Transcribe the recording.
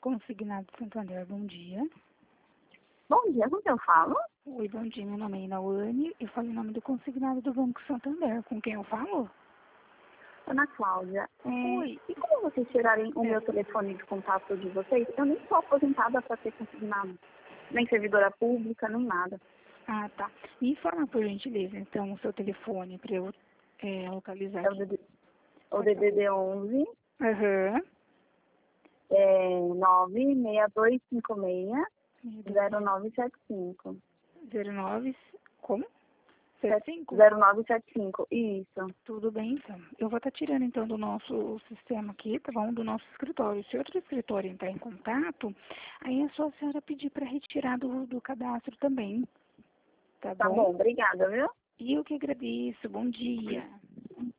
Consignado Santander, bom dia. Bom dia, com quem eu falo? Oi, bom dia, meu nome é Inawane, eu falo em nome do consignado do Banco Santander. Com quem eu falo? Ana Cláudia. Oi. E como vocês tirarem o meu telefone de contato de vocês? Eu nem sou aposentada para ter consignado. Nem servidora pública, nem nada. Ah, tá. Me informa, por gentileza, então, o seu telefone para eu localizar É o aqui. DDD 11 Aham. 96256 0975. 09, como? 75? 0975, isso. Tudo bem, então. Eu vou estar tirando, então, do nosso sistema aqui, tá bom? Do nosso escritório. Se outro escritório entrar em contato, aí é só a senhora pedir para retirar do cadastro também, tá Tá bom? bom, obrigada, viu? E eu que agradeço. Bom dia.